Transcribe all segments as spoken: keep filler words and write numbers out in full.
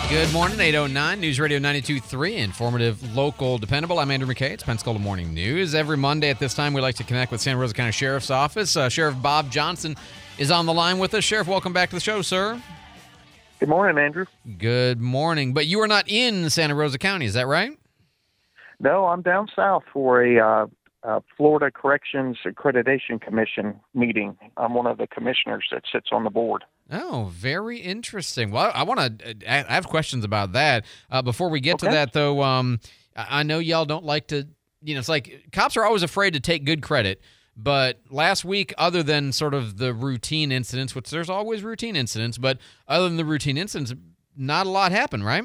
Good morning, eight oh nine, News Radio ninety-two point three, informative, local, dependable. I'm Andrew McKay. It's Pensacola Morning News. Every Monday at this time, we like to connect with Santa Rosa County Sheriff's Office. Uh, Sheriff Bob Johnson is on the line with us. Sheriff, welcome back to the show, sir. Good morning, Andrew. Good morning. But you are not in Santa Rosa County, is that right? No, I'm down south for a uh, uh, Florida Corrections Accreditation Commission meeting. I'm one of the commissioners that sits on the board. Oh, very interesting. Well, I want to I have questions about that. Uh, before we get Okay. to that, though, um, I I know y'all don't like to, you know, it's like cops are always afraid to take good credit. But last week, other than sort of the routine incidents, which there's always routine incidents, but other than the routine incidents, not a lot happened, right?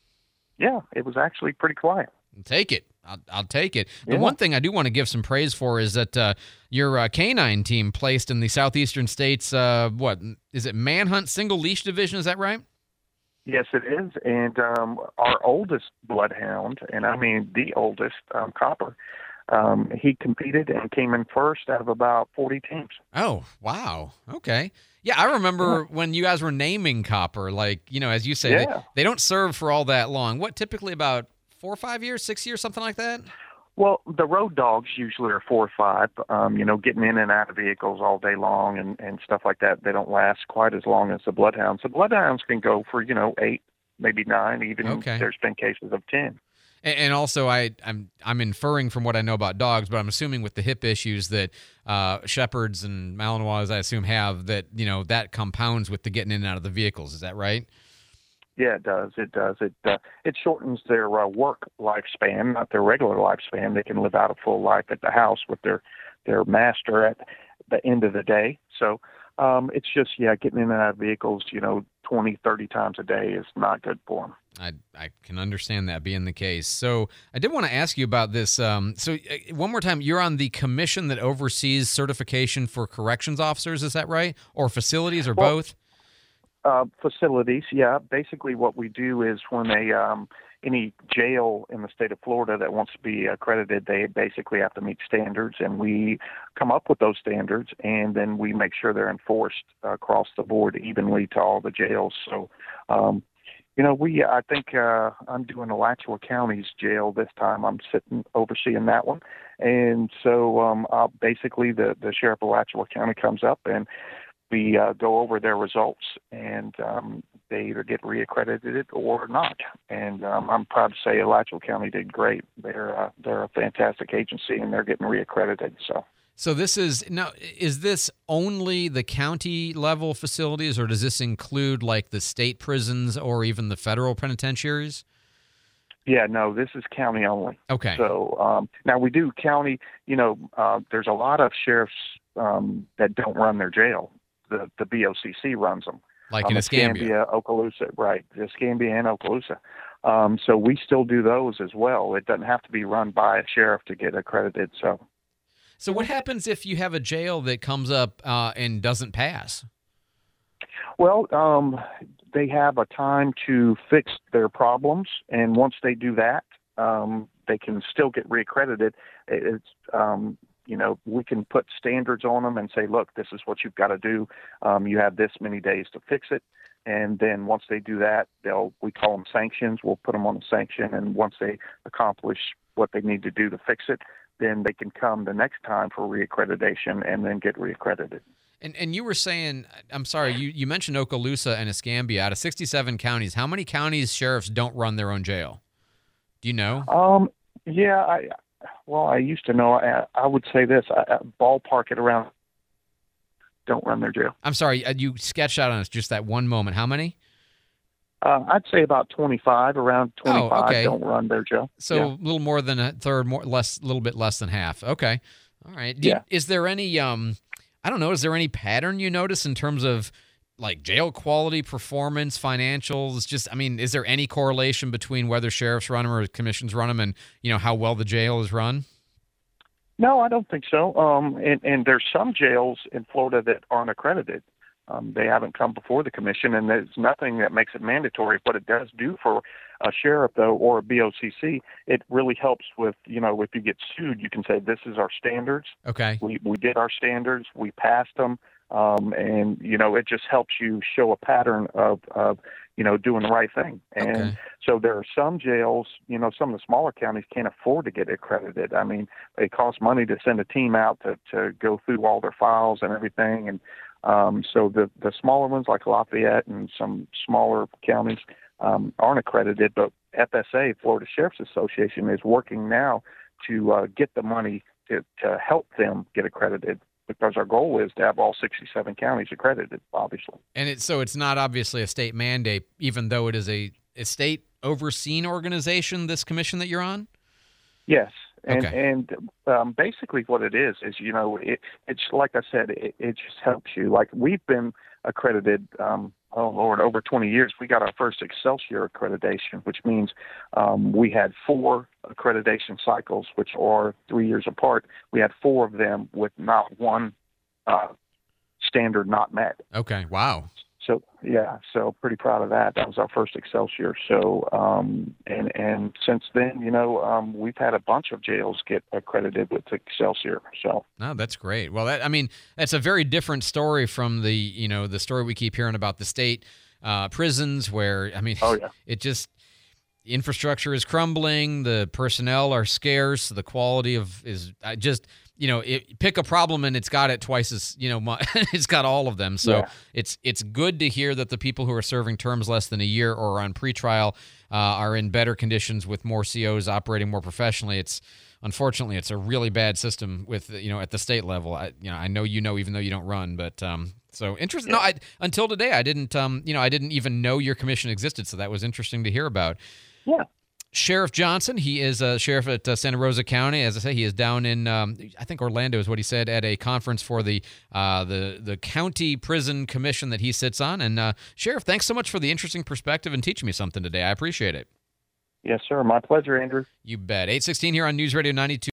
Yeah, it was actually pretty quiet. Take it. I'll, I'll take it. The Yeah. one thing I do want to give some praise for is that uh, your uh, canine team placed in the Southeastern States, uh, what, is it Manhunt Single Leash Division? Is that right? Yes, it is. And um, our oldest bloodhound, and I mean the oldest, um, Copper, um, he competed and came in first out of about forty teams. Oh, wow. Okay. Yeah, I remember when you guys were naming Copper, like, you know, as you say, Yeah. they, they don't serve for all that long. What, typically about four or five years, six years, something like that? Well, the road dogs usually are four or five, um, you know, getting in and out of vehicles all day long and, and stuff like that. They don't last quite as long as the bloodhounds. The bloodhounds can go for, you know, eight, maybe nine, even Okay. there's been cases of ten. And, and also, I, I'm I'm inferring from what I know about dogs, but I'm assuming with the hip issues that uh, shepherds and Malinois, I assume, have, that, you know, that compounds with the getting in and out of the vehicles. Is that right? Yeah, it does. It does. It uh, it shortens their uh, work lifespan, not their regular lifespan. They can live out a full life at the house with their their master at the end of the day. So um, it's just, yeah, getting in and out of vehicles, you know, twenty, thirty times a day is not good for them. I I can understand that being the case. So I did want to ask you about this. Um, so uh, one more time, you're on the commission that oversees certification for corrections officers. Is that right? Or facilities, or Well, both? Uh, facilities, yeah. Basically, what we do is when a um, any jail in the state of Florida that wants to be accredited, they basically have to meet standards, and we come up with those standards, and then we make sure they're enforced uh, across the board evenly to all the jails. So, um, you know, we I think uh, I'm doing Alachua County's jail this time. I'm sitting overseeing that one, and so um, uh, basically the the sheriff of Alachua County comes up and we uh, go over their results, and um, they either get reaccredited or not. And um, I'm proud to say Alachua County did great. They're uh, they're a fantastic agency, and they're getting reaccredited. So, So this is now, is this only the county level facilities, or does this include like the state prisons or even the federal penitentiaries? yeah, no, this is county only. Okay. So um, now we do county. You know, uh, there's a lot of sheriffs um, that don't run their jail. The the B O C C runs them. Like um, in Escambia. Okaloosa, right? Escambia and Okaloosa. Um, so we still do those as well. It doesn't have to be run by a sheriff to get accredited. So, So what happens if you have a jail that comes up uh, and doesn't pass? well, um, they have a time to fix their problems, and once they do that, um, they can still get reaccredited. It's um, you know, we can put standards on them and say, look, this is what you've got to do. Um, you have this many days to fix it. And then once they do that, they'll, we call them sanctions. We'll put them on a sanction. And once they accomplish what they need to do to fix it, then they can come the next time for reaccreditation and then get reaccredited. And and you were saying, I'm sorry, you, you mentioned Okaloosa and Escambia. Out of sixty-seven counties, how many counties sheriffs don't run their own jail? Do you know? Um, yeah, I, well, I used to know. I, I would say this: I, I ballpark it around. Don't run their jail. I'm sorry, uh, you sketched out on us just that one moment. How many? Uh, I'd say about twenty-five. Around twenty-five Oh, okay. don't run their jail. So Yeah. a little more than a third, more less, a little bit less than half. Okay, all right. Do you- Yeah. is there any? Um, I don't know. Is there any pattern you notice in terms of like jail quality, performance, financials? Just, I mean, is there any correlation between whether sheriffs run them or commissions run them, and you know how well the jail is run? No, I don't think so. Um, and, and there's some jails in Florida that aren't accredited. Um, they haven't come before the commission, and there's nothing that makes it mandatory. What it does do for a sheriff, though, or a B O C C, it really helps with, you know, if you get sued, you can say, this is our standards. Okay. We we did our standards. We passed them. Um, and, you know, it just helps you show a pattern of, of, you know, doing the right thing. And Okay. so there are some jails, you know, some of the smaller counties can't afford to get accredited. I mean, it costs money to send a team out to, to go through all their files and everything. And um, so the, the smaller ones like Lafayette and some smaller counties um, aren't accredited, but F S A, Florida Sheriff's Association, is working now to uh, get the money to, to help them get accredited, because our goal is to have all sixty-seven counties accredited, obviously. And it's so it's not obviously a state mandate, even though it is a, a state overseen organization, this commission that you're on? Yes. And Okay. and um, basically what it is is, you know, it, it's like I said, it, it just helps you. Like we've been accredited, um, oh Lord, over twenty years. We got our first Excelsior accreditation, which means um, we had four accreditation cycles, which are three years apart. We had four of them with not one uh, standard not met. Okay. Wow. So yeah, so pretty proud of that. That was our first Excelsior. So um, and and since then, you know, um, we've had a bunch of jails get accredited with Excelsior. So No, that's great. Well, that, I mean, that's a very different story from the, you know, the story we keep hearing about the state uh, prisons, where, I mean, oh yeah, it just, infrastructure is crumbling, the personnel are scarce, the quality of is I just, you know, it, pick a problem and it's got it twice as, you know, mu- it's got all of them. So Yeah. it's it's good to hear that the people who are serving terms less than a year or on pretrial uh, are in better conditions with more C Os operating more professionally. It's unfortunately it's a really bad system with, you know, at the state level. I, you know, I know you know, even though you don't run, but um, so interesting. No, I, until today I didn't, um, you know, I didn't even know your commission existed. So that was interesting to hear about. yeah. Sheriff Johnson, he is a sheriff at uh, Santa Rosa County. As I say, he is down in, um, I think Orlando is what he said, at a conference for the uh, the the county prison commission that he sits on. And uh, Sheriff, thanks so much for the interesting perspective and teaching me something today. I appreciate it. Yes, sir. My pleasure, Andrew. You bet. eight sixteen here on News Radio ninety-two.